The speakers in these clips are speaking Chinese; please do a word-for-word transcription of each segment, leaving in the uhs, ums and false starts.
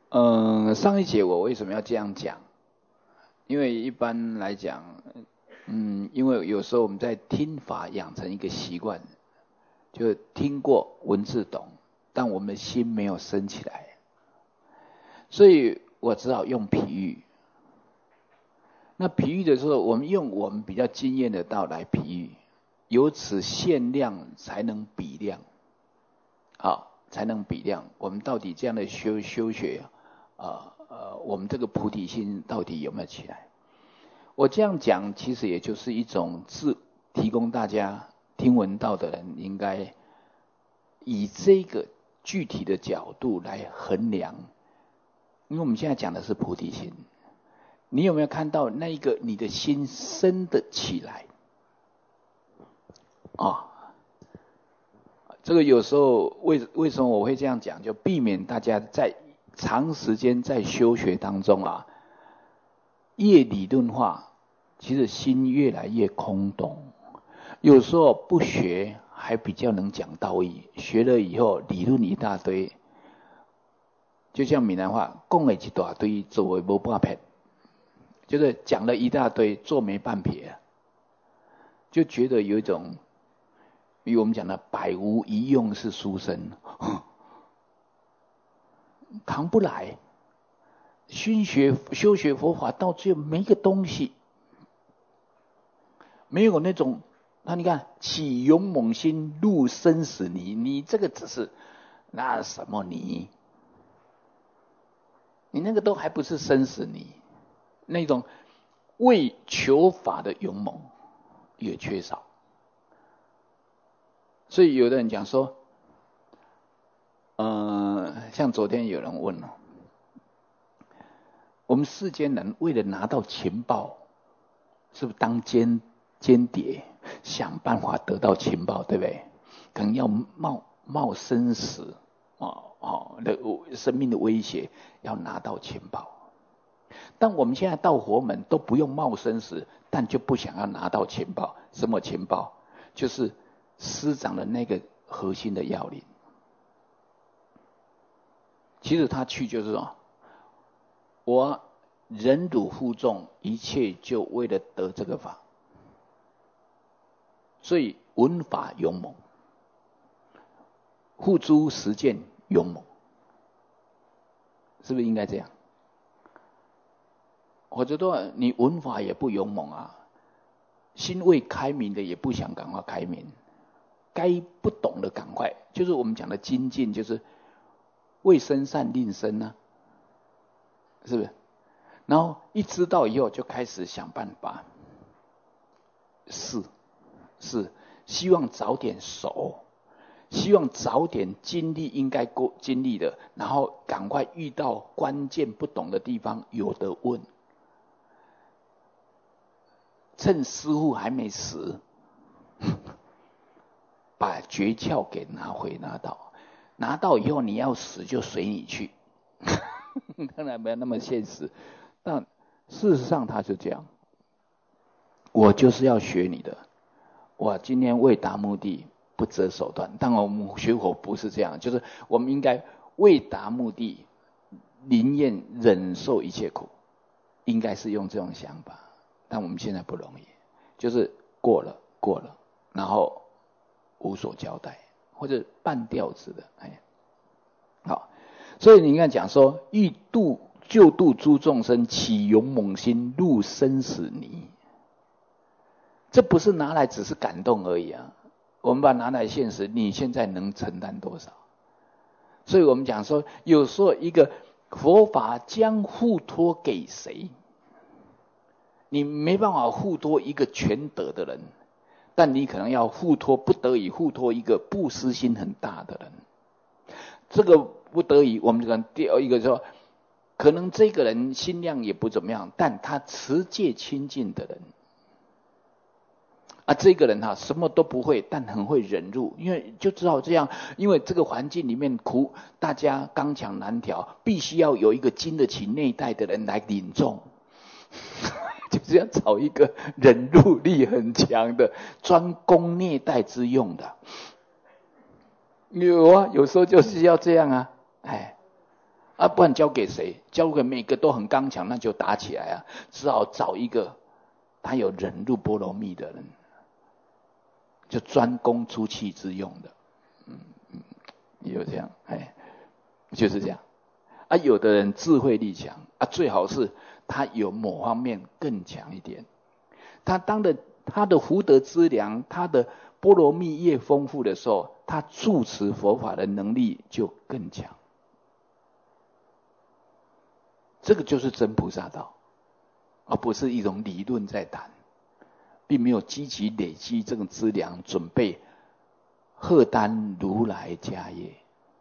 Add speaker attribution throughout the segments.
Speaker 1: 嗯，上一节我为什么要这样讲？因为一般来讲，嗯，因为有时候我们在听法养成一个习惯，就听过文字懂，但我们的心没有升起来，所以我只好用比喻。那比喻的时候，我们用我们比较经验的道来比喻，由此限量才能比量，好，才能比量。我们到底这样的修修学，呃呃，我们这个菩提心到底有没有起来？我这样讲，其实也就是一种自提供大家听闻道的人，应该以这个具体的角度来衡量，因为我们现在讲的是菩提心。你有没有看到那一个你的心升得起来？啊、哦，这个有时候为为什么我会这样讲？就避免大家在长时间在修学当中啊，越理论化，其实心越来越空洞。有时候不学还比较能讲道义，学了以后理论一大堆，就像闽南话讲了一大堆，做的没半撇。就是讲了一大堆，做没半撇，就觉得有一种，比如我们讲的百无一用是书生，扛不来。熏学修学佛法到最后没个东西，没有那种，那你看起勇猛心，入生死泥，你这个只是那什么泥？你那个都还不是生死泥。那种为求法的勇猛也缺少，所以有的人讲说，呃，像昨天有人问了，我们世间人为了拿到情报，是不是当间间谍，想办法得到情报，对不对？可能要冒冒生死哦哦的生命的威胁，要拿到情报。但我们现在到佛门都不用冒生死，但就不想要拿到情报。什么情报？就是师长的那个核心的要领。其实他去就是说，我忍辱负重，一切就为了得这个法。所以闻法勇猛，付诸实践勇猛，是不是应该这样？或者说你闻法也不勇猛啊，心未开明的也不想赶快开明，该不懂的赶快，就是我们讲的精进，就是未生善令生啊，是不是？然后一知道以后就开始想办法，是是，希望早点熟，希望早点经历应该过经历的，然后赶快遇到关键不懂的地方有得问。趁师父还没死，把诀窍给拿回拿到，拿到以后你要死就随你去，当然没有那么现实，但事实上他是这样。我就是要学你的，我今天为达目的不择手段。但我们学佛不是这样，就是我们应该为达目的，宁愿忍受一切苦，应该是用这种想法。但我们现在不容易，就是过了过了，然后无所交代，或者半吊子的，哎，好，所以你看讲说，欲度救度诸众生，起勇猛心，入生死泥。这不是拿来只是感动而已啊，我们把它拿来现实，你现在能承担多少？所以我们讲说，有时候一个佛法将付托给谁？你没办法付托一个全德的人，但你可能要付托，不得已付托一个布施心很大的人。这个不得已，我们讲第二一个说，可能这个人心量也不怎么样，但他持戒清净的人，啊，这个人哈什么都不会，但很会忍辱，因为就知道这样，因为这个环境里面苦，大家刚强难调，必须要有一个经得起内带的人来领众。就是要找一个忍辱力很强的，专攻内带之用的。有啊，有时候就是要这样啊，哎， 啊，不然交给谁？交给每个都很刚强，那就打起来啊！只好找一个他有忍辱波罗蜜的人，就专攻出气之用的。嗯嗯，有这样，哎，就是这样。啊，有的人智慧力强啊，最好是他有某方面更强一点。他当的他的福德资粮，他的波罗蜜越丰富的时候，他住持佛法的能力就更强。这个就是真菩萨道，而不是一种理论在谈，并没有积极累积这种资粮，准备荷担如来家业。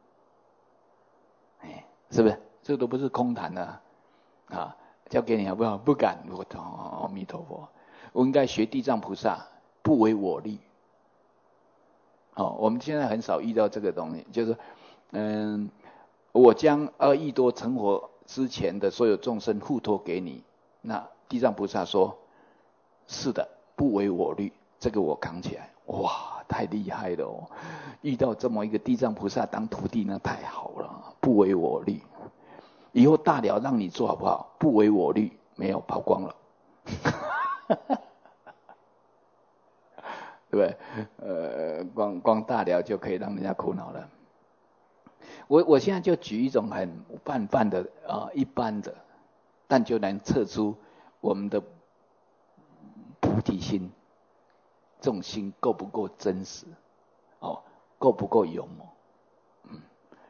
Speaker 1: 哎，是不是？这都不是空谈的啊！啊，交给你好不好？不敢，我操，阿弥陀佛！我应该学地藏菩萨，不为我利。哦，我们现在很少遇到这个东西，就是，嗯，我将二亿多成佛之前的所有众生付托给你。那地藏菩萨说：“是的，不为我虑，这个我扛起来。”哇，太厉害了哦！遇到这么一个地藏菩萨当徒弟，那太好了，不为我虑。以后大了让你做好不好？不为我虑，没有跑光了。对不对？呃，光光大了就可以让人家苦恼了。我我现在就举一种很泛泛的啊、呃，一般的，但就能测出我们的菩提心，这种心够不够真实？哦，够不够勇猛？嗯，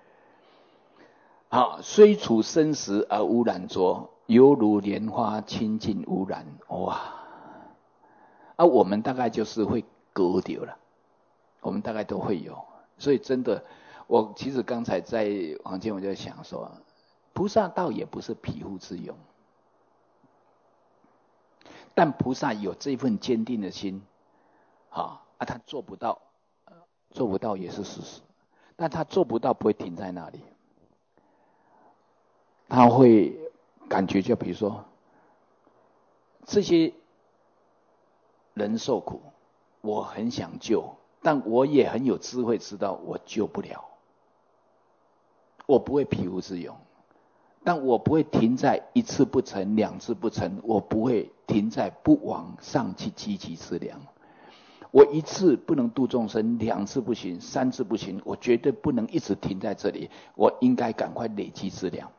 Speaker 1: 好，虽处生死而无染浊，犹如莲花清净无染。哇！啊，我们大概就是会隔掉了，我们大概都会有。所以真的，我其实刚才在房间我就想说，菩萨道也不是匹夫之勇，但菩萨有这份坚定的心，啊啊，他做不到，做不到也是事实，但他做不到不会停在那里，他会感觉就比如说这些人受苦，我很想救，但我也很有智慧，知道我救不了。我不会匹夫之勇，但我不会停在一次不成、两次不成，我不会停在不往上去积极资粮。我一次不能度众生，两次不行，三次不行，我绝对不能一直停在这里，我应该赶快累积资粮。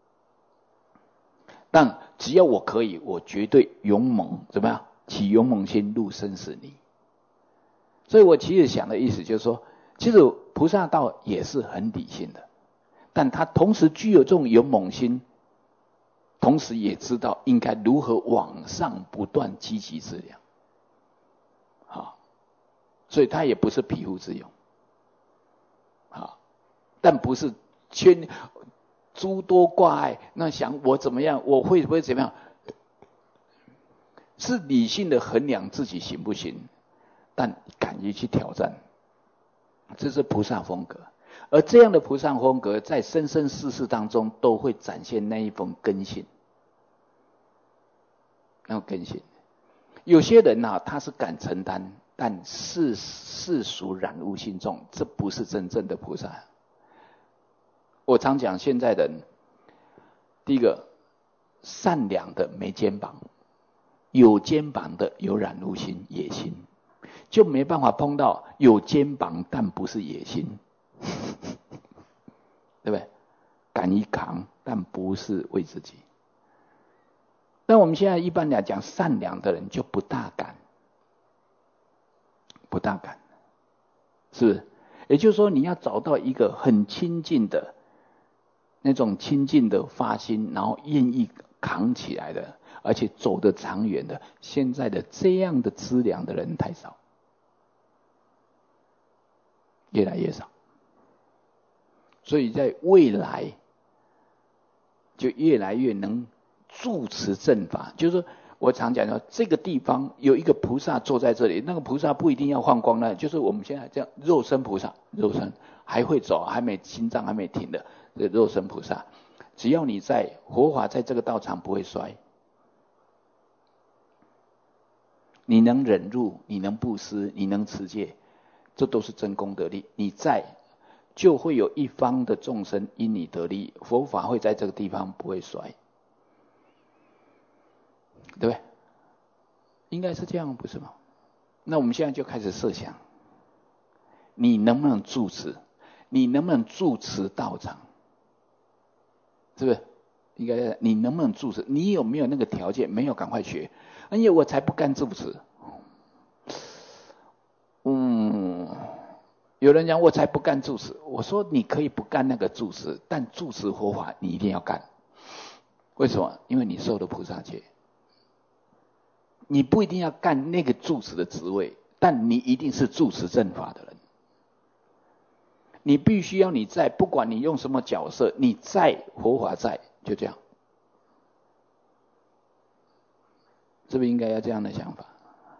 Speaker 1: 但只要我可以，我绝对勇猛，怎么样？起勇猛心入生死泥。所以我其实想的意思就是说，其实菩萨道也是很理性的，但他同时具有这种勇猛心，同时也知道应该如何往上不断积极资粮。好，所以他也不是匹夫之勇。好，但不是千诸多挂碍，那想我怎么样，我会不会怎么样？是理性的衡量自己行不行，但敢于去挑战，这是菩萨风格。而这样的菩萨风格，在生生世世当中都会展现那一份根性，那种根性。有些人呐、啊，他是敢承担，但世世俗染污心重，这不是真正的菩萨。我常讲，现在人第一个善良的没肩膀，有肩膀的有染污心、野心，就没办法碰到有肩膀但不是野心，对不对？敢于扛，但不是为自己。但我们现在一般来讲，善良的人就不大敢，不大敢，是不是？也就是说，你要找到一个很亲近的那种亲近的发心，然后愿意扛起来的，而且走得长远的，现在的这样的资粮的人太少，越来越少。所以在未来，就越来越能住持正法。就是说我常讲说，这个地方有一个菩萨坐在这里，那个菩萨不一定要放光呢，就是我们现在这样肉身菩萨，肉身还会走，还没心脏还没停的这肉身菩萨，只要你在佛法在这个道场不会衰，你能忍辱，你能布施，你能持戒，这都是真功德力。你在就会有一方的众生因你得利，佛法会在这个地方不会衰，对不对？应该是这样，不是吗？那我们现在就开始设想，你能不能住持？你能不能住持道场？是不是？应该你能不能住持？你有没有那个条件？没有，赶快学。哎呀，我才不干住持。嗯，有人讲我才不干住持，我说你可以不干那个住持，但住持佛法你一定要干。为什么？因为你受了菩萨戒。你不一定要干那个住持的职位，但你一定是住持正法的人。你必须要你在，不管你用什么角色，你在佛法在，就这样。是不是应该要这样的想法？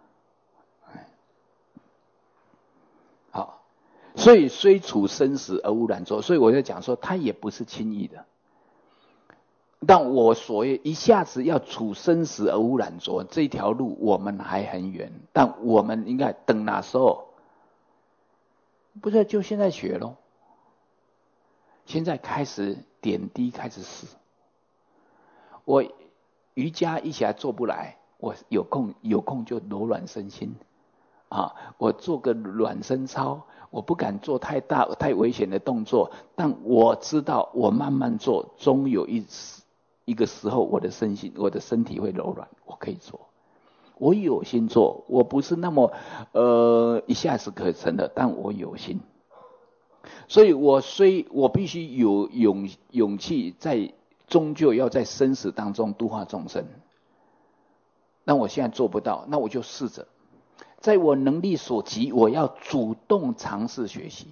Speaker 1: 好，所以虽处生死而无染浊，所以我就讲说，它也不是轻易的。但我所谓一下子要处生死而无染浊，这条路我们还很远，但我们应该等哪时候？不是就现在学咯，现在开始点滴开始试。我瑜伽一起来做不来，我有空有空就柔软身心啊，我做个软身操，我不敢做太大太危险的动作，但我知道我慢慢做，终有一一个时候我的身心我的身体会柔软，我可以做。我有心做，我不是那么呃一下子可成的，但我有心。所以我虽我必须有勇勇气，在终究要在生死当中度化众生。那我现在做不到，那我就试着，在我能力所及，我要主动尝试学习。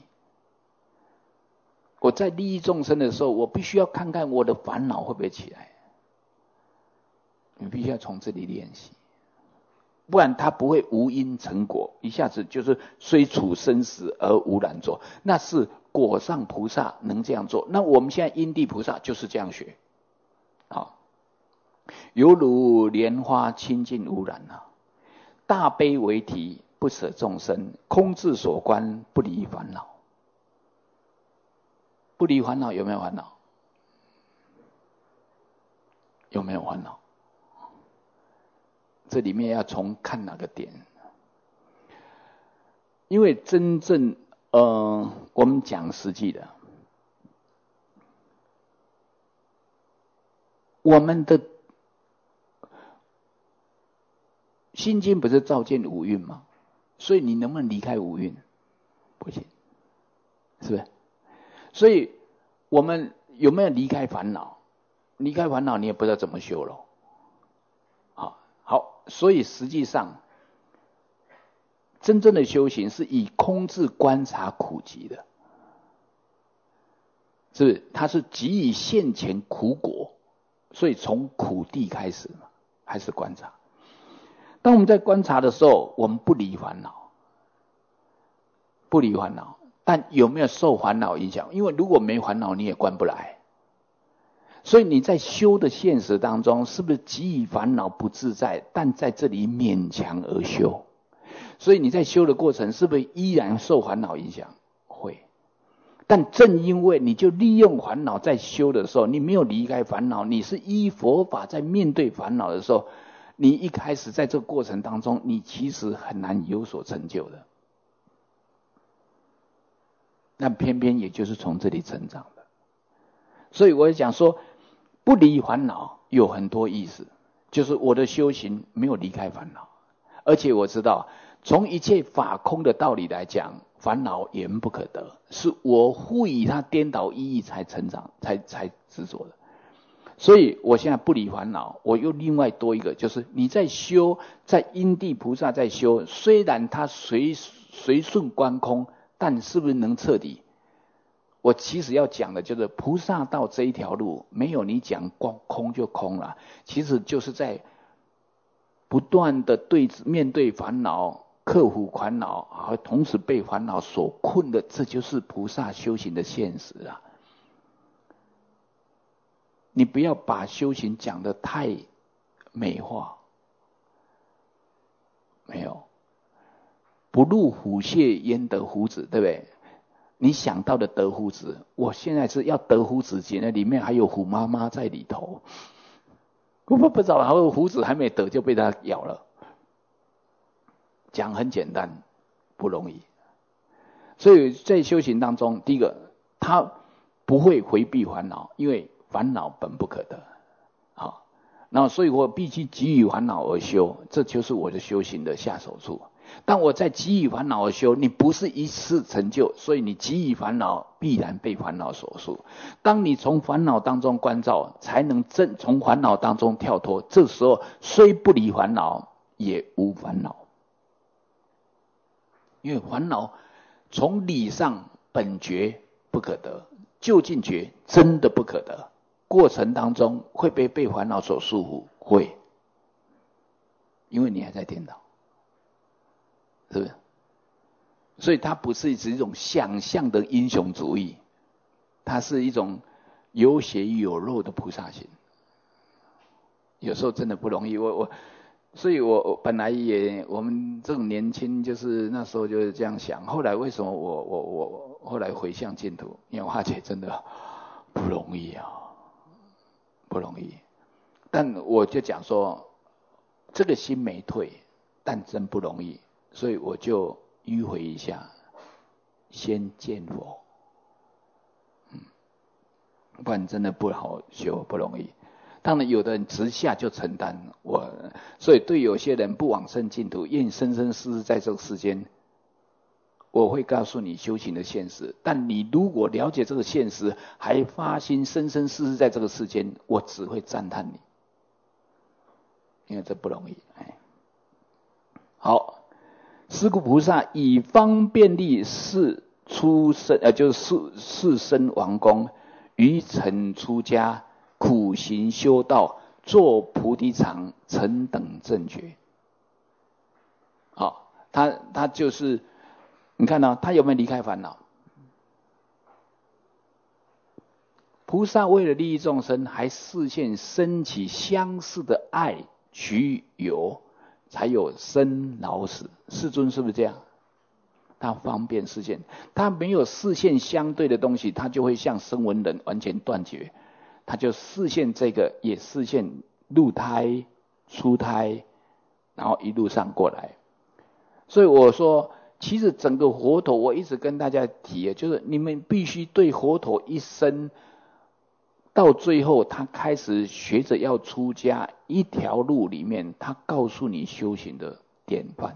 Speaker 1: 我在利益众生的时候，我必须要看看我的烦恼会不会起来。你必须要从这里练习，不然他不会无因成果，一下子就是虽处生死而无染浊，那是果上菩萨能这样做。那我们现在因地菩萨就是这样学。好，犹如莲花清净无染啊，大悲为体，不舍众生，空智所观，不离烦恼。不离烦恼有没有烦恼？有没有烦恼？这里面要从看哪个点？因为真正呃，我们讲实际的，我们的心经不是照见五蕴吗？所以你能不能离开五蕴？不行，是不是？所以我们有没有离开烦恼？离开烦恼，你也不知道怎么修了。好，好，所以实际上，真正的修行是以空智观察苦集的，是不是？它是给予现前苦果，所以从苦地开始嘛，还是观察。当我们在观察的时候，我们不离烦恼，不离烦恼，但有没有受烦恼影响？因为如果没烦恼，你也观不来。所以你在修的现实当中，是不是给予烦恼不自在？但在这里勉强而修，所以你在修的过程，是不是依然受烦恼影响？会。但正因为你就利用烦恼在修的时候，你没有离开烦恼，你是依佛法在面对烦恼的时候，你一开始在这个过程当中，你其实很难有所成就的。那偏偏也就是从这里成长的。所以我讲说，不离烦恼有很多意思，就是我的修行没有离开烦恼，而且我知道从一切法空的道理来讲，烦恼言不可得，是我赋予它颠倒意义才成长，才才执着的。所以我现在不离烦恼，我又另外多一个，就是你在修，在因地菩萨在修，虽然他随随顺观空，但是不是能彻底？我其实要讲的就是菩萨道这一条路，没有你讲光空就空了，其实就是在不断的对面对烦恼，克服烦恼，和同时被烦恼所困的，这就是菩萨修行的现实啊。你不要把修行讲得太美化，没有，不入虎穴焉得虎子，对不对？ 你想到的得夫子，我现在是要得夫子节，那里面还有虎妈妈在里头，我不不知道，还有胡子还没得就被他咬了。讲很简单，不容易。所以在修行当中，第一个，他不会回避烦恼，因为烦恼本不可得。好，那所以我必须急于烦恼而修，这就是我的修行的下手处。当我在急于烦恼而修，你不是一次成就，所以你急于烦恼，必然被烦恼所束。当你从烦恼当中关照，才能真从烦恼当中跳脱。这时候虽不离烦恼，也无烦恼。因为烦恼从理上本觉不可得，究竟觉真的不可得。过程当中会被被烦恼所束缚，会，因为你还在颠倒。是不是？所以它不是一种想象的英雄主义，它是一种有血有肉的菩萨行。有时候真的不容易，我我，所以我我本来也我们这种年轻，就是那时候就是这样想。后来为什么我我我后来回向净土？因为我发觉真的不容易啊，不容易。但我就讲说，这个心没退，但真不容易。所以我就迂回一下，先见佛，嗯，不然真的不好修，不容易。当然，有的人直下就承担我，所以对有些人不往生净土，愿生生世世在这个世间，我会告诉你修行的现实。但你如果了解这个现实，还发心生生世世在这个世间，我只会赞叹你，因为这不容易。哎，好。是故菩萨以方便力示出生，呃，就是示身王功，愚臣出家，苦行修道，作菩提场，成等正觉。好，他他就是，你看到、哦、他有没有离开烦恼？菩萨为了利益众生，还示现升起相似的爱取有。才有生老死，世尊是不是这样？他方便示现，他没有示现相对的东西，他就会像声闻人完全断绝。他就示现这个，也示现入胎、出胎，然后一路上过来。所以我说，其实整个佛陀，我一直跟大家提，就是你们必须对佛陀一生。到最后，他开始学着要出家，一条路里面，他告诉你修行的典范，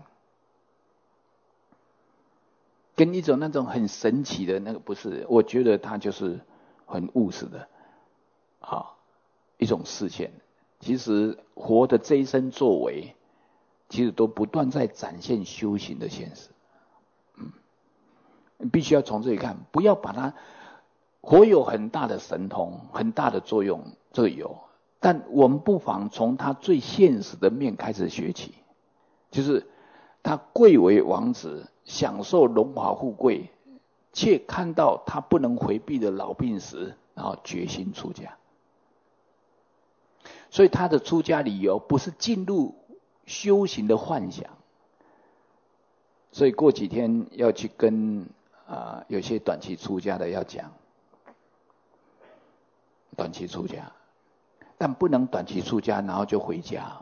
Speaker 1: 跟一种那种很神奇的那个不是，我觉得他就是很务实的，啊，一种视线。其实活的这一生作为，其实都不断在展现修行的现实。嗯，必须要从这里看，不要把它。佛有很大的神通，很大的作用，这个有。但我们不妨从他最现实的面开始学起，就是他贵为王子，享受荣华富贵，却看到他不能回避的老病死，然后决心出家。所以他的出家理由不是进入修行的幻想。所以过几天要去跟啊、呃、有些短期出家的要讲。短期出家，但不能短期出家然后就回家。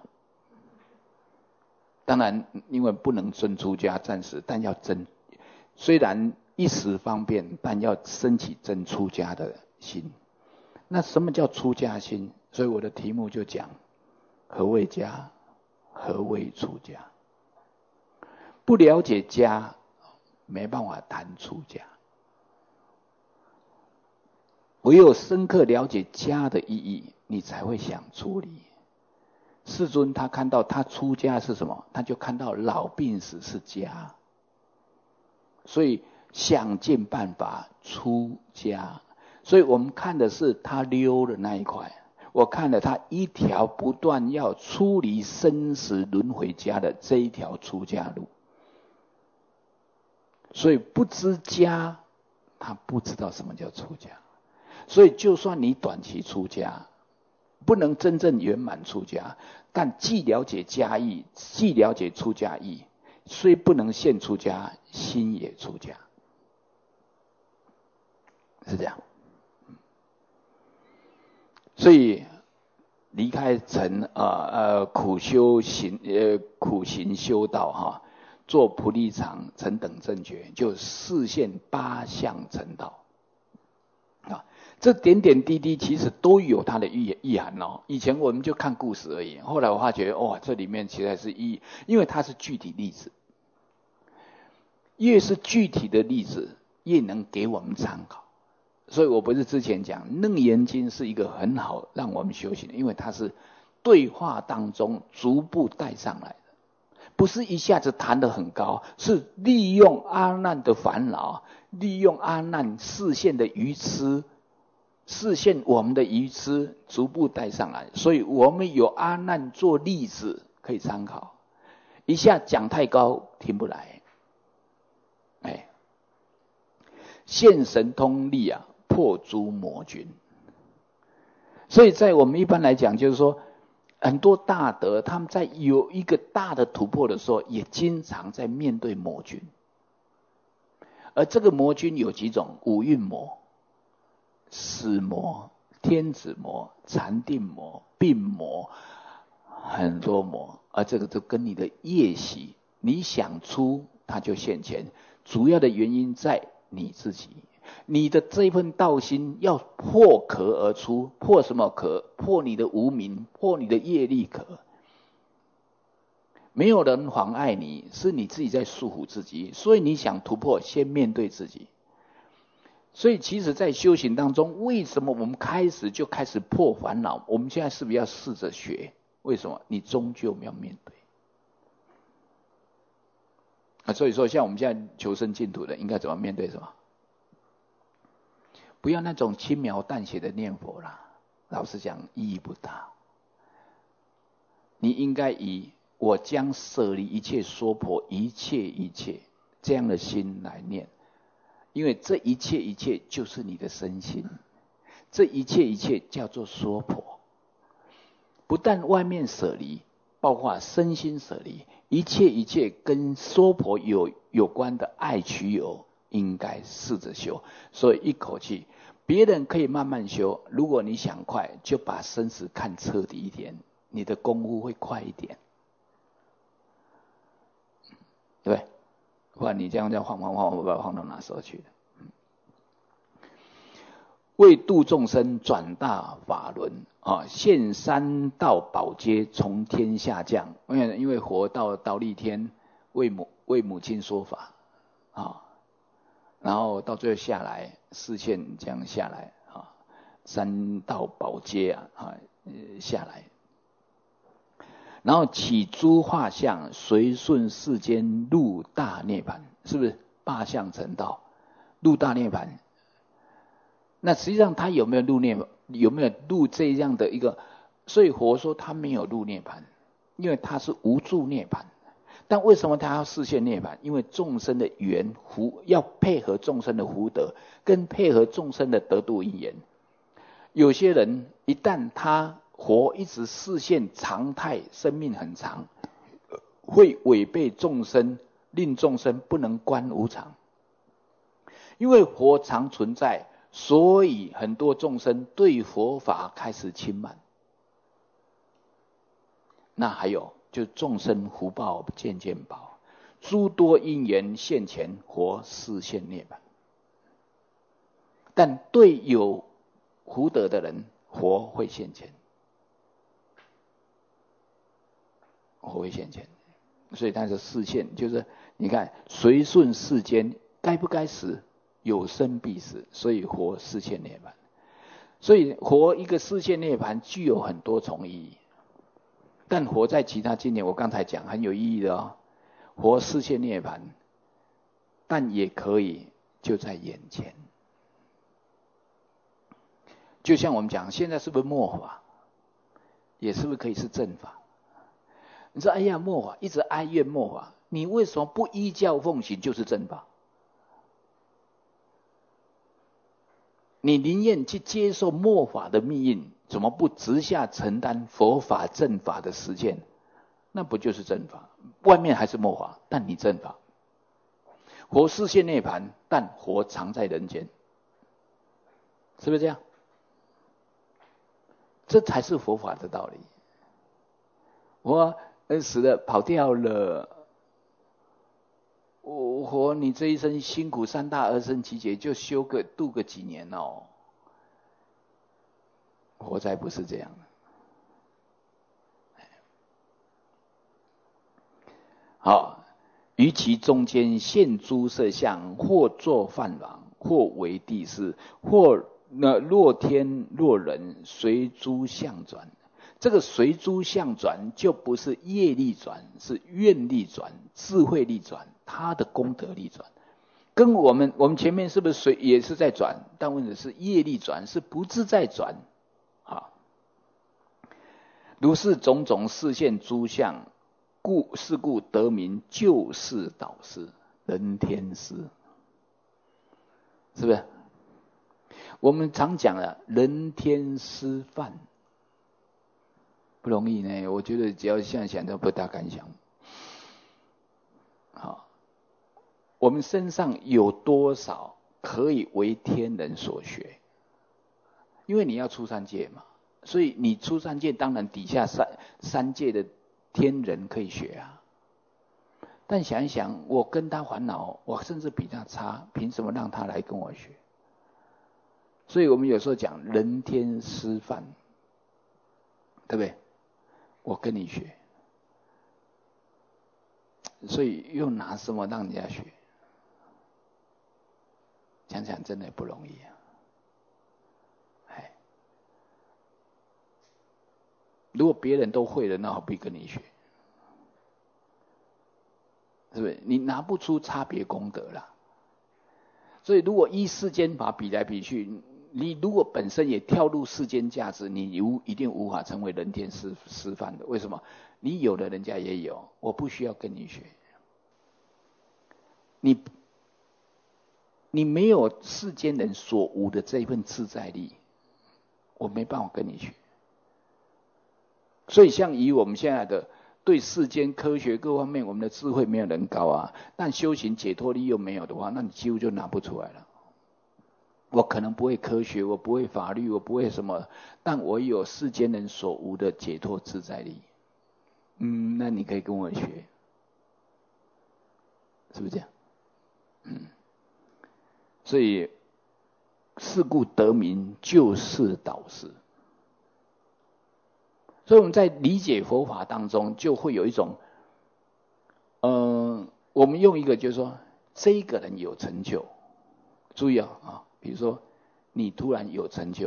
Speaker 1: 当然，因为不能真出家，暂时，但要真，虽然一时方便，但要升起真出家的心。那什么叫出家心？所以我的题目就讲：何谓家？何谓出家？不了解家，没办法谈出家。唯有深刻了解家的意义，你才会想出离。世尊他看到他出家是什么？他就看到老病死是家，所以想尽办法出家。所以我们看的是他溜的那一块，我看了他一条不断要出离生死轮回家的这一条出家路。所以不知家，他不知道什么叫出家。所以就算你短期出家，不能真正圆满出家，但既了解家义，既了解出家义，虽不能现出家，心也出家。 是这样。所以离开成呃呃苦修行呃苦行修道哈，做菩提场成等正觉，就示现八相成道啊。这点点滴滴其实都有它的意意涵哦。以前我们就看故事而已，后来我发觉哇，这里面其实是意义，因为它是具体例子，越是具体的例子，越能给我们参考。所以我不是之前讲《楞严经》是一个很好让我们修行的，因为它是对话当中逐步带上来的，不是一下子谈得很高，是利用阿难的烦恼，利用阿难视线的愚痴，视线我们的愚痴，逐步带上来。所以我们有阿难做例子可以参考，一下讲太高听不来。哎，现神通力啊，破诸魔军。所以在我们一般来讲，就是说很多大德他们在有一个大的突破的时候，也经常在面对魔军。而这个魔军有几种：五蕴魔、死魔、天子魔、禅定魔、病魔，很多魔。而这个就跟你的业习，你想出它就现前，主要的原因在你自己。你的这份道心要破壳而出，破什么壳？破你的无明，破你的业力壳。没有人妨碍你，是你自己在束缚自己。所以你想突破，先面对自己。所以其实在修行当中，为什么我们开始就开始破烦恼？我们现在是不是要试着学？为什么？你终究要面对啊。所以说像我们现在求生净土的，应该怎么面对什么？不要那种轻描淡写的念佛啦，老实讲意义不大。你应该以我将舍离一切娑婆，一切一切这样的心来念，因为这一切一切就是你的身心，这一切一切叫做娑婆。不但外面舍离，包括身心舍离，一切一切跟娑婆有有关的爱取有，应该试着修。所以一口气，别人可以慢慢修，如果你想快，就把生死看彻底一点，你的功夫会快一点，对不对？不然你这样这样晃晃晃，我不知道晃到哪时候去了。为度众生转大法轮啊，现三道宝阶从天下降。因为因为佛到忉利天为母为母亲说法啊，然后到最后下来示现这样下来啊，三道宝阶啊啊下来，然后起诸化相，随顺世间入大涅槃，是不是八相成道？入大涅槃。那实际上他有没有入涅槃？有没有入这样的一个？所以佛说他没有入涅槃，因为他是无住涅槃。但为什么他要示现涅槃？因为众生的缘福要配合众生的福德，跟配合众生的得度因缘。有些人一旦他活一直示现常态，生命很长，会违背众生，令众生不能观无常。因为佛常存在，所以很多众生对佛法开始轻慢。那还有就众生福报渐渐薄，诸多因缘现前，佛示现涅槃。但对有福德的人，佛会现前，佛会现前。所以他是示现，就是你看随顺世间，该不该死？有生必死，所以佛示现涅槃。所以佛一个示现涅槃具有很多重意义，但佛在其他经典，我刚才讲很有意义的哦。佛示现涅槃，但也可以就在眼前。就像我们讲，现在是不是末法？也是不是可以是正法？你说哎呀末法，一直哀怨末法，你为什么不依教奉行就是正法？你宁愿去接受末法的命运，怎么不直下承担佛法正法的实践？那不就是正法？外面还是末法，但你正法。佛示现涅槃，但佛常在人间。 是不是这样？这才是佛法的道理。我死了跑掉了，我活你这一生辛苦三大二生七劫，就修个度个几年哦。活才不是这样。好，于其中间现诸色相，或作饭王，或为帝释，或那若天若人，随诸相转。这个随诸相转，就不是业力转，是愿力转、智慧力转，他的功德力转。跟我们我们前面是不是随也是在转？但问题是业力转，是不自在转。啊，如是种种示现诸相，故是故得名救世导师、人天师，是不是？我们常讲了人天师范，不容易呢。我觉得只要现在想都不大敢想。好，我们身上有多少可以为天人所学？因为你要出三界嘛，所以你出三界，当然底下三三界的天人可以学啊。但想一想，我跟他烦恼，我甚至比他差，凭什么让他来跟我学？所以我们有时候讲人天师范，对不对？我跟你学，所以又拿什么让人家学？想想真的不容易啊！哎，如果别人都会了，那何必跟你学？是不是？你拿不出差别功德啦。所以如果依世间法比来比去，你如果本身也跳入世间价值，你无一定无法成为人天师师范的。为什么？你有的人家也有，我不需要跟你学。你你没有世间人所无的这一份自在力，我没办法跟你学。所以像以我们现在的对世间科学各方面，我们的智慧没有人高啊，但修行解脱力又没有的话，那你几乎就拿不出来了。我可能不会科学，我不会法律，我不会什么，但我有世间人所无的解脱自在力。嗯，那你可以跟我学，是不是这样？嗯，所以是故得名救世导师。所以我们在理解佛法当中，就会有一种，呃，我们用一个就是说，这一个人有成就，注意啊啊，比如说你突然有成就，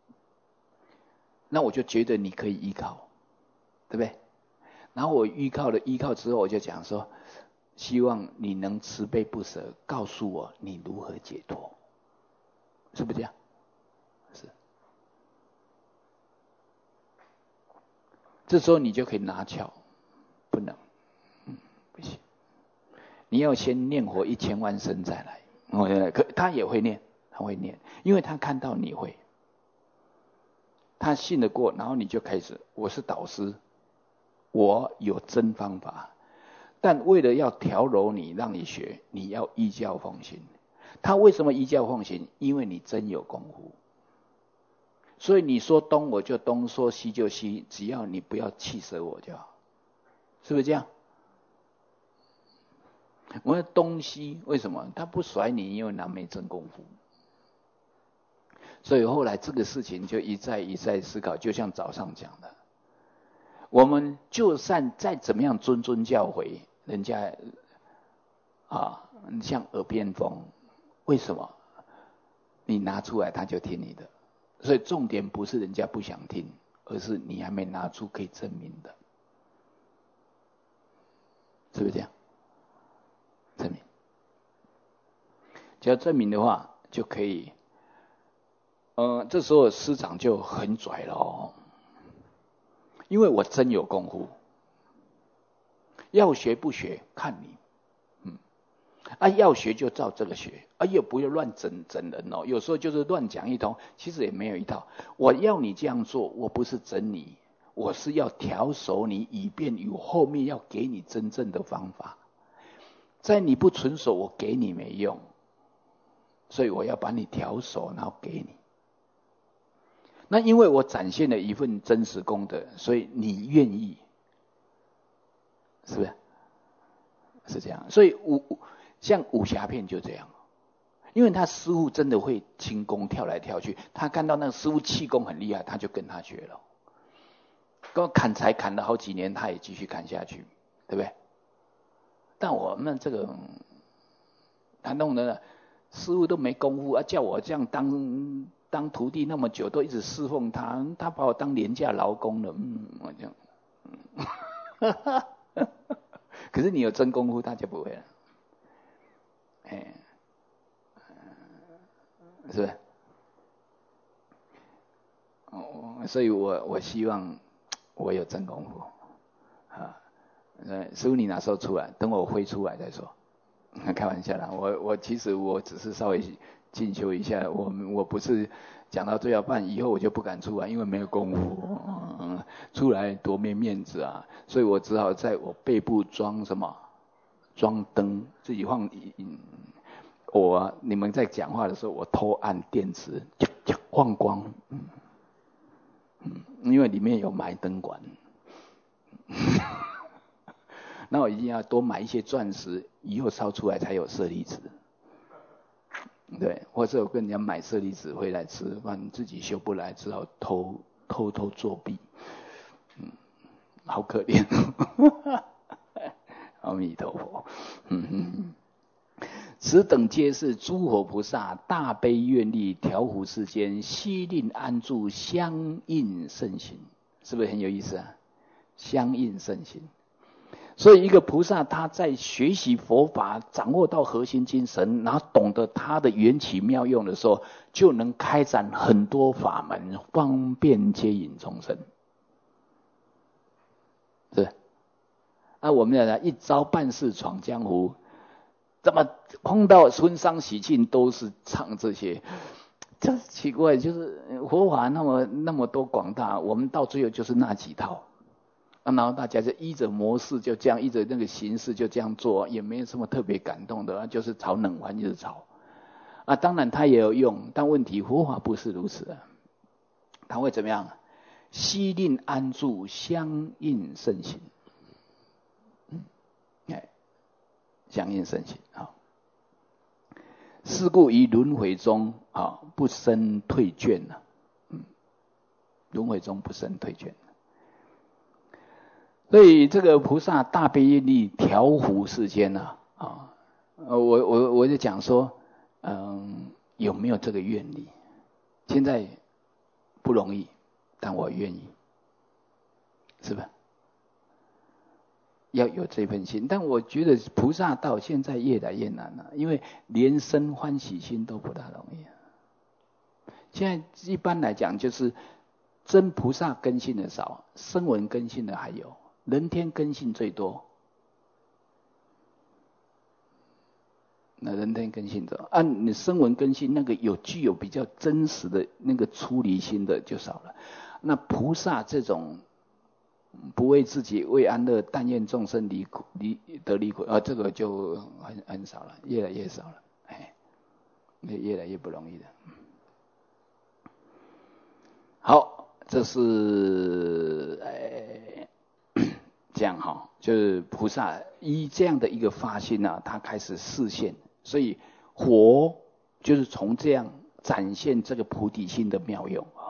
Speaker 1: 那我就觉得你可以依靠，对不对？然后我依靠了依靠之后，我就讲说，希望你能慈悲不舍，告诉我你如何解脱，是不是这样？是。这时候你就可以拿巧，不能，嗯，不行。你要先念活一千万声再来。哦，可他也会念，他会念，因为他看到你会，他信得过，然后你就开始，我是导师，我有真方法，但为了要调柔你，让你学，你要依教奉行。他为什么依教奉行？因为你真有功夫。所以你说东我就东，说西就西，只要你不要气死我就好，是不是这样？我说东西为什么他不甩你？因为他没真功夫。所以后来这个事情就一再一再思考，就像早上讲的，我们就算再怎么样谆谆教诲，人家啊像耳边风，为什么？你拿出来他就听你的。所以重点不是人家不想听，而是你还没拿出可以证明的，是不是这样？证明，只要证明的话，就可以。呃，这时候师长就很拽了哦，因为我真有功夫，要学不学看你。啊，要学就照这个学，啊，也不要乱整整人哦。有时候就是乱讲一通，其实也没有一套。我要你这样做，我不是整你，我是要调熟你，以便有后面要给你真正的方法。在你不纯熟，我给你没用，所以我要把你调熟，然后给你。 那因为我展现了一份真实功德，所以你愿意，是不是？是这样。所以武像武侠片就这样，因为他师父真的会轻功跳来跳去，他看到那个师父气功很厉害，他就跟他学了。跟砍柴砍了好几年，他也继续砍下去，对不对？但我们这个他弄的师父都没功夫啊，叫我这样当当徒弟那么久，都一直侍奉他，他把我当廉价劳工了，嗯，我这样。嗯、可是你有真功夫，他就不会了，哎，是不是？哦，所以我我希望我有真功夫啊。呃，师父你哪时候出来？等我飞出来再说。开玩笑啦，我我其实我只是稍微进修一下，我我不是讲到最后办，以后我就不敢出来，因为没有功夫，嗯，出来多没面子啊，所以我只好在我背部装什么，装灯，自己放。嗯，我、啊、你们在讲话的时候，我偷按电池，就就放光，嗯嗯，因为里面有埋灯管。那我一定要多买一些钻石，以后烧出来才有舍利子。对，或者我跟人家买舍利子回来吃，不然自己修不来，只好偷偷偷作弊。嗯，好可怜。阿弥陀佛。嗯嗯，此等皆是诸佛菩萨大悲愿力，调伏世间，悉令安住，相应盛行。是不是很有意思啊？相应盛行。所以一个菩萨他在学习佛法，掌握到核心精神，然后懂得他的缘起妙用的时候，就能开展很多法门，方便接引众生。是。啊，我们讲一朝办事闯江湖，怎么碰到婚丧喜庆都是唱这些？这奇怪，就是佛法那么那么多广大，我们到最后就是那几套。然后大家就依着模式就这样，依着那个形式就这样做，也没有什么特别感动的，就是炒冷饭就是炒。啊，当然它也有用，但问题佛法不是如此啊。它会怎么样？悉令安住，相应盛行。嗯，哎，相应盛行啊。是故于轮回中啊，不生退倦了。嗯，轮回中不生退倦。所以这个菩萨大悲愿力调伏世间呢，啊，呃，我我我就讲说，嗯，有没有这个愿力？现在不容易，但我愿意，是吧？要有这份心，但我觉得菩萨道现在越来越难了，因为连生欢喜心都不大容易。现在一般来讲，就是真菩萨根性的少，声闻根性的还有。人天根性最多，那人天根性的，按你声闻根性那个有具有比较真实的那个出离心的就少了。那菩萨这种不为自己为安乐，但愿众生离苦离得离苦啊，这个就很很少了，越来越少了，哎，越来越不容易的。好，这是哎。这样哈，就是菩萨依这样的一个发心啊，他开始示现，所以佛就是从这样展现这个菩提心的妙用啊。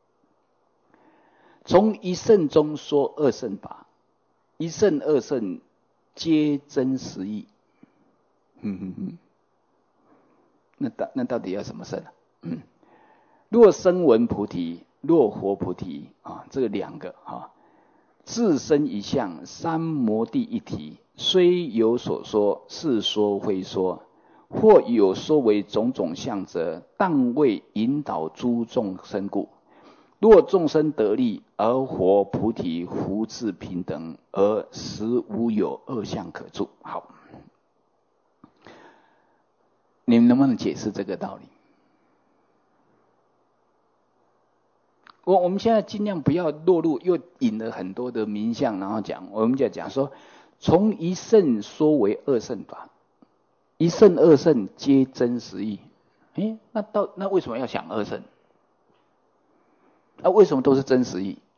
Speaker 1: 从一圣中说二圣法，一圣二圣皆真实义。嗯嗯嗯，那到那到底要什么圣啊？嗯，若声闻菩提，若佛菩提啊，这个两个啊。自身一相，三摩地一体，虽有所说，是说非说，或有说为种种相者，但为引导诸众生故。若众生得利，而佛菩提福智平等，而实无有二相可住。好，你们能不能解释这个道理？我我们现在尽量不要落入又引了很多的名相，然后讲，我们就讲说，从一圣说为二圣法，一圣二圣皆真实义。诶，那到那为什么要想二圣？ 啊，为什么都是真实义？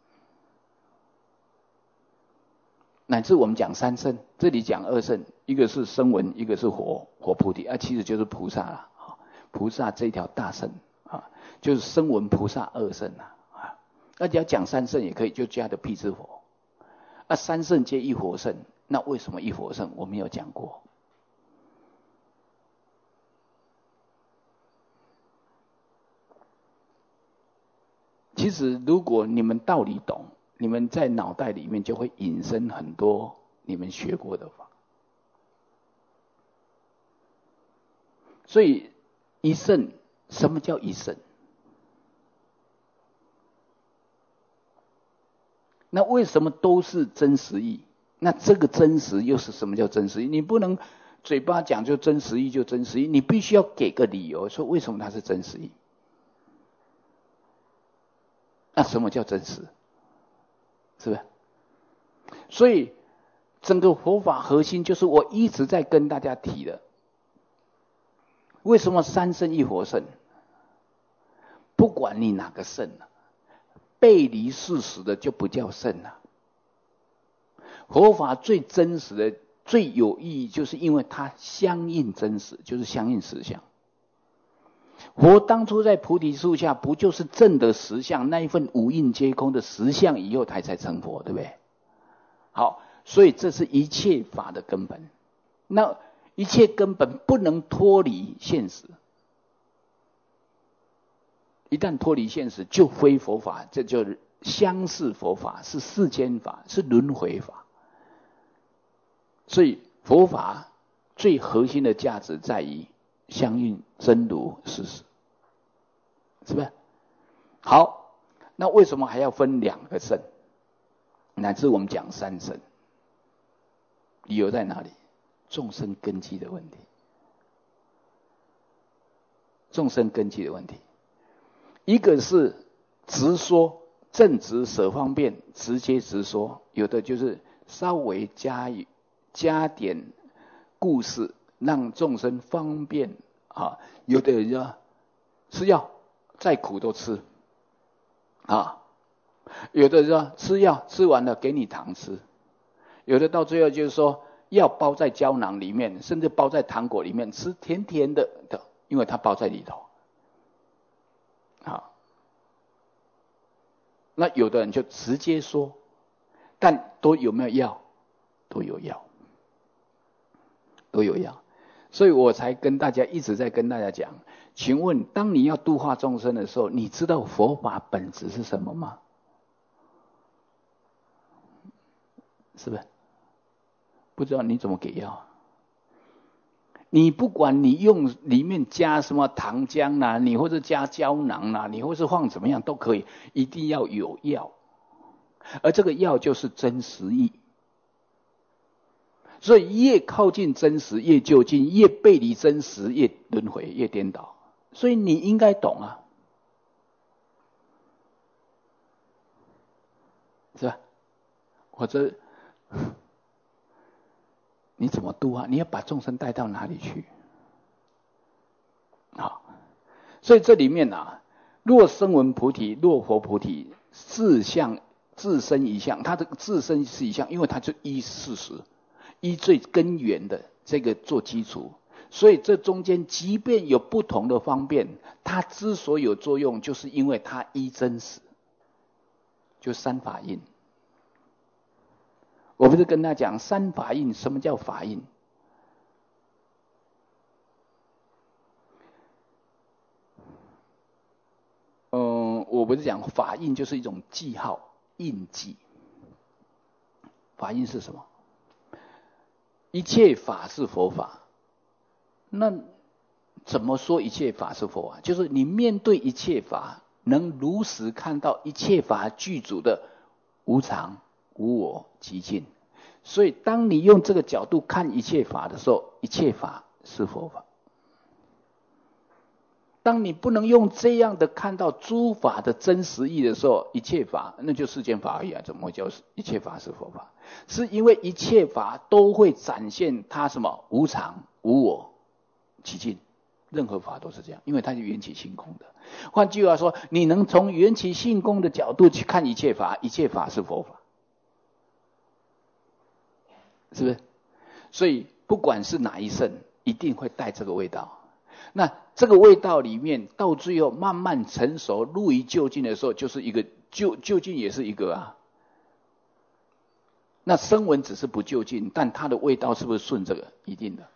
Speaker 1: 乃至我们讲三圣，这里讲二圣，一个是声闻，一个是火火菩提，啊，其实就是菩萨啦，菩萨这条大圣啊，就是声闻菩萨二圣啊，啊，那要讲三圣也可以，就加的辟支佛，啊，三圣皆一火圣，那为什么一火圣？我没有讲过。其实如果你们道理懂，你们在脑袋里面就会引申很多你们学过的法。所以一圣，什么叫一圣？那为什么都是真实义？那这个真实又是什么叫真实义？你不能嘴巴讲就真实义就真实义，你必须要给个理由，说为什么它是真实义。那什么叫真实？是不是？所以整个佛法核心就是我一直在跟大家提的。为什么三圣一火圣？不管你哪个圣啊，背离事实的就不叫圣啊。佛法最真实的、最有意义，就是因为它相应真实，就是相应实相。佛当初在菩提树下，不就是证得实相，那一份五蕴皆空的实相以后，他才成佛，对不对？好，所以这是一切法的根本。那一切根本不能脱离现实，一旦脱离现实，就非佛法，这就是相似佛法，是世间法，是轮回法。所以佛法最核心的价值在于相应真如事实，是不是？好，那为什么还要分两个圣？乃至我们讲三圣，理由在哪里？众生根基的问题。众生根基的问题，一个是直说，正直舍方便，直接直说；有的就是稍微加加点故事，让众生方便啊。有的人要吃药，再苦都吃啊。有的人说吃药吃完了给你糖吃，有的到最后就是说药包在胶囊里面，甚至包在糖果里面，吃甜甜的的，因为它包在里头。好，那有的人就直接说，但都有没有药？都有药，都有药。所以我才跟大家一直在跟大家讲，请问当你要度化众生的时候，你知道佛法本质是什么吗？是不是？不知道你怎么给药？你不管你用里面加什么糖浆啦、啊，你或者加胶囊啦、啊，你或是放怎么样都可以，一定要有药，而这个药就是真实义。所以越靠近真实越就近，越背离真实越轮回越颠倒。所以你应该懂啊，是吧？或者你怎么度啊？你要把众生带到哪里去？好，所以这里面啊，若声闻菩提，若佛菩提，自相自身一相，它这个自身是一相，因为它就依事实，依最根源的这个做基础，所以这中间即便有不同的方便，它之所以有作用，就是因为它依真实，就三法印。我不是跟他讲三法印，什么叫法印？嗯，我不是讲法印就是一种记号、印记。法印是什么？一切法是佛法。那怎么说一切法是佛法？就是你面对一切法，能如实看到一切法具足的无常、无我、寂静。所以当你用这个角度看一切法的时候，一切法是佛法。当你不能用这样的看到诸法的真实义的时候，一切法那就世间法而已啊，怎么会叫一切法是佛法？是因为一切法都会展现它什么无常、无我、寂静。 任何法都是这样，因为它是缘起性空的。换句话说，你能从缘起性空的角度去看一切法，一切法是佛法，是不是？所以不管是哪一圣，一定会带这个味道。那这个味道里面，到最后慢慢成熟入于究竟的时候，就是一个究究竟也是一个啊。那声闻只是不究竟，但它的味道是不是顺这个？一定的。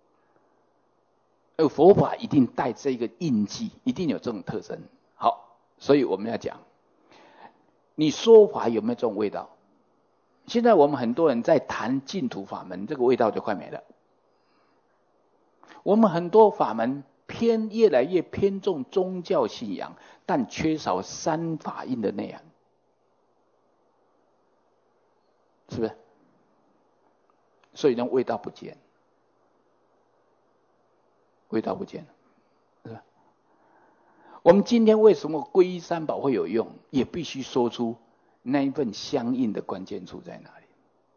Speaker 1: 而佛法一定带这个印记，一定有这种特征。好，所以我们要讲，你说法有没有这种味道？现在我们很多人在谈净土法门，这个味道就快没了。我们很多法门偏越来越偏重宗教信仰，但缺少三法印的内涵，是不是？所以呢，味道不见，味道不见了，是吧？我们今天为什么皈依三宝会有用，也必须说出那一份相应的关键处在哪里。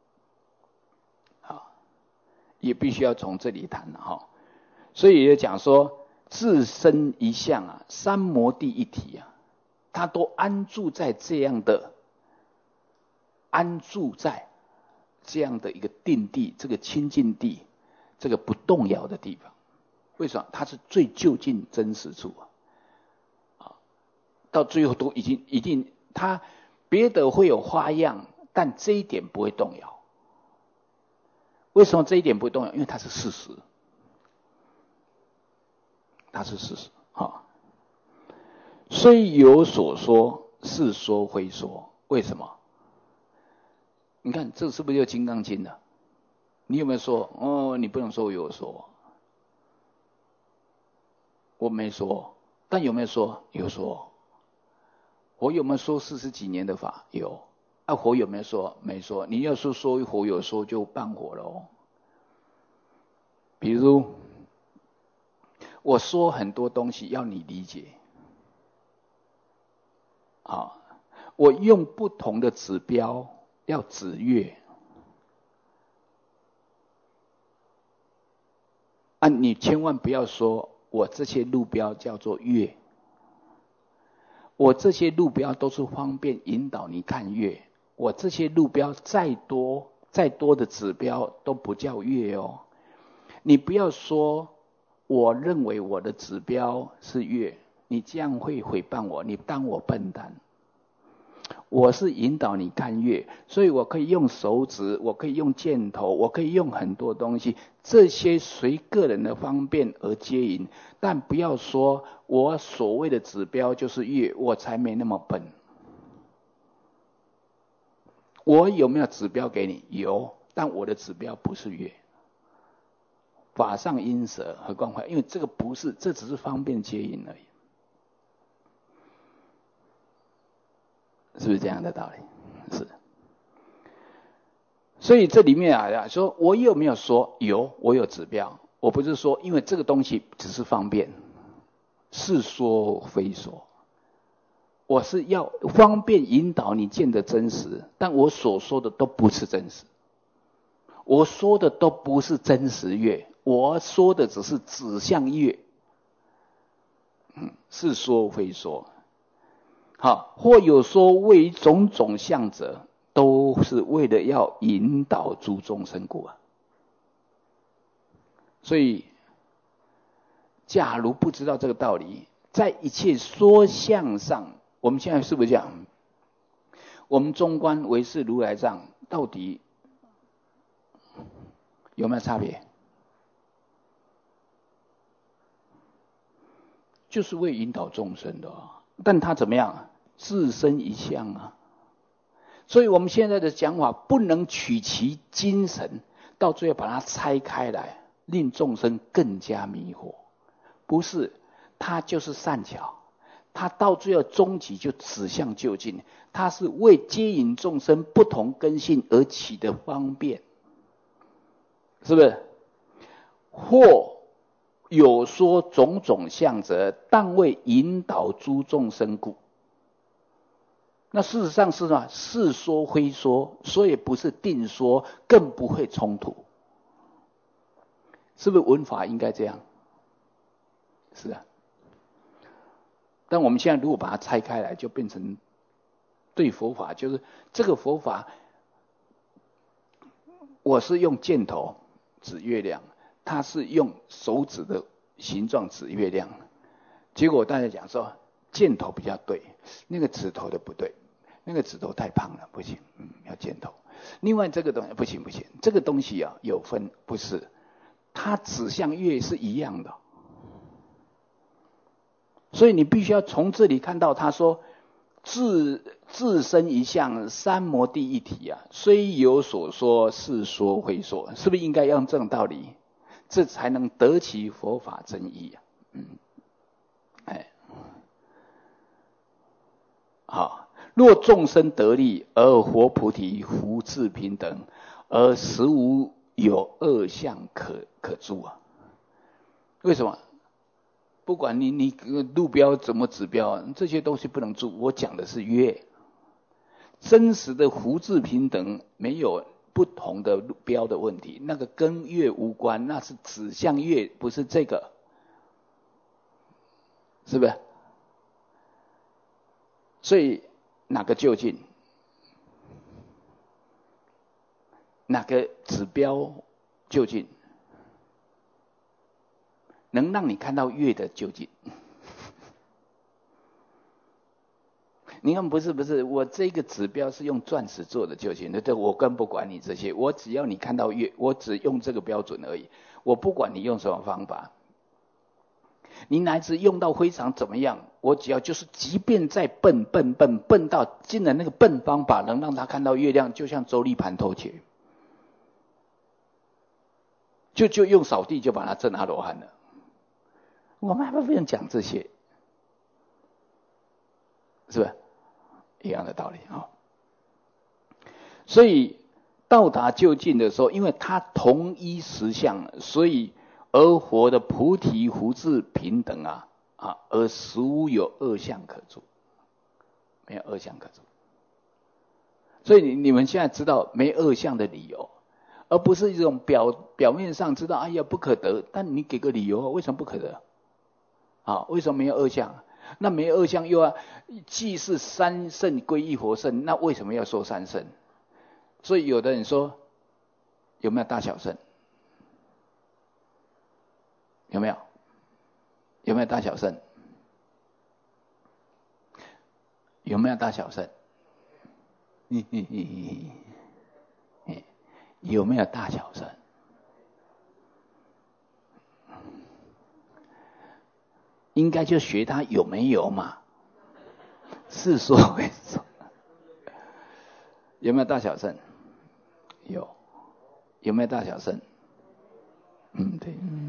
Speaker 1: 好，也必须要从这里谈哈。所以也讲说，自身一相啊，三摩地一体啊，它都安住在这样的，安住在这样的一个定地，这个清净地，这个不动摇的地方。为什么？它是最就近真实处啊！到最后都已经一定，它别的会有花样，但这一点不会动摇。为什么这一点不会动摇？因为它是事实。它是事实啊，虽有所说，是说非说。为什么？你看这是不是就《金刚经》了？你有没有说？哦，你不能说我有说，我没说。但有没有说？有说。我有没有说四十几年的法？有。啊，佛有没有说？没说。你要说说佛有说，就半佛了哦。比如。我说很多东西要你理解，啊，我用不同的指标要指月，啊，你千万不要说我这些路标叫做月，我这些路标都是方便引导你看月，我这些路标再多再多的指标都不叫月哦，你不要说。我认为我的指标是月，你这样会诽谤我，你当我笨蛋。我是引导你看月，所以我可以用手指，我可以用箭头，我可以用很多东西，这些随个人的方便而接引，但不要说我所谓的指标就是月，我才没那么笨。我有没有指标给你？有，但我的指标不是月。法上因舍，何况快？因为这个不是，这只是方便接引而已，是不是这样的道理？是。所以这里面啊，说我有没有说？有，我有指标。我不是说，因为这个东西只是方便，是说非说。我是要方便引导你见得真实，但我所说的都不是真实，我说的都不是真实月。我说的只是指向月，嗯，是说非说。好，或有说为种种相者，都是为了要引导诸众生故啊。所以，假如不知道这个道理，在一切说相上，我们现在是不是讲，我们中观唯识如来藏到底有没有差别？就是为引导众生的，但他怎么样？自身一相啊。所以我们现在的讲法不能取其精神，到最后把它拆开来，令众生更加迷惑。不是，它就是善巧，它到最后终极就指向究竟，它是为接引众生不同根性而起的方便，是不是？或有说种种相者，但为引导诸众生故。那事实上是什么？是说非说，所以不是定说，更不会冲突。是不是文法应该这样？ 是啊。但我们现在如果把它拆开来，就变成对佛法，就是这个佛法，我是用箭头指月亮，他是用手指的形状指月亮，结果大家讲说箭头比较对，那个指头的不对，那个指头太胖了，不行，嗯，要箭头。另外这个东西不行不行，这个东西啊有分，不是，它指向月是一样的，所以你必须要从这里看到他说自自身一相，三摩地一体啊，虽有所说，是说非说，是不是应该用这种道理，这才能得其佛法真义啊？嗯，哎，好，若众生得利而活菩提，福智平等，而实无有恶相可可住啊？为什么？不管你你路标怎么指标，这些东西不能住。我讲的是月，真实的福智平等，没有不同的路标的问题，那个跟月无关，那是指向月，不是这个，是不是？所以哪个就近，哪个指标就近，能让你看到月的究竟。你看，不是不是，我这个指标是用钻石做的就行的，这我更不管你这些，我只要你看到月，我只用这个标准而已，我不管你用什么方法，你乃至用到非常怎么样，我只要就是即便再笨笨笨笨到竟然那个笨方法能让他看到月亮，就像周立盘头切，就就用扫地就把他证阿罗汉了。我们还不用讲这些，是不是一样的道理啊？所以到达究竟的时候，因为他同一实相，所以而活的菩提福智平等啊啊，而实无有恶相可住，没有恶相可住。所以你你们现在知道没恶相的理由，而不是一种表表面上知道哎呀不可得，但你给个理由，为什么不可得？啊，为什么没有恶相？那没有恶相又要既是三圣归一佛圣，那为什么要说三圣？所以有的人说有没有大小圣？有没有？有没有大小圣？有没有大小圣？有没有大小圣？应该就学他有没有嘛，是说为说。有没有大小圣？有。有没有大小圣？嗯，对，嗯。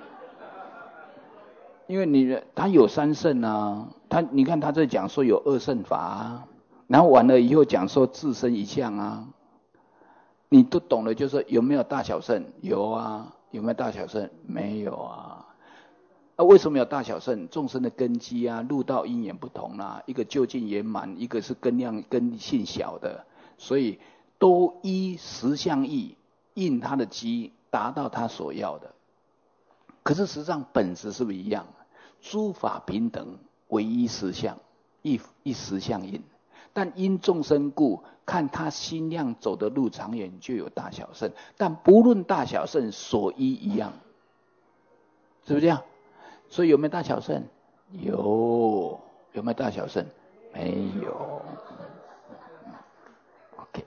Speaker 1: 因为你他有三圣啊，他你看他在讲说有二圣法啊，然后完了以后讲说自身一相啊，你都懂了，就是说有没有大小圣？有啊。有没有大小圣？没有啊。啊，为什么有大小圣？众生的根基啊，入道因缘不同啊，一个究竟圆满，一个是根量根性小的，所以都依实相义应他的机，达到他所要的。可是实际上本质是不是一样？诸法平等，唯一实相，一一实相应。但因众生故，看他心量走的路长远，就有大小圣。但不论大小圣，所依一样，是不是这样？所以有没有大小圣？有。有没有大小圣？没有。OK，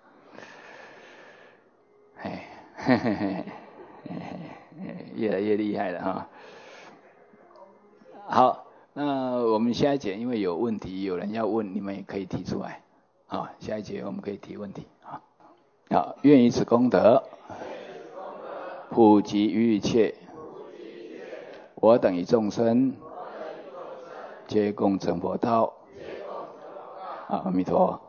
Speaker 1: 哎，嘿嘿嘿，越来越厉害了哈。好，那我们下一节因为有问题，有人要问，你们也可以提出来。啊，下一节我们可以提问题啊。好，愿以此功德，普及于一切。我等于众生，皆共成佛道。阿弥陀。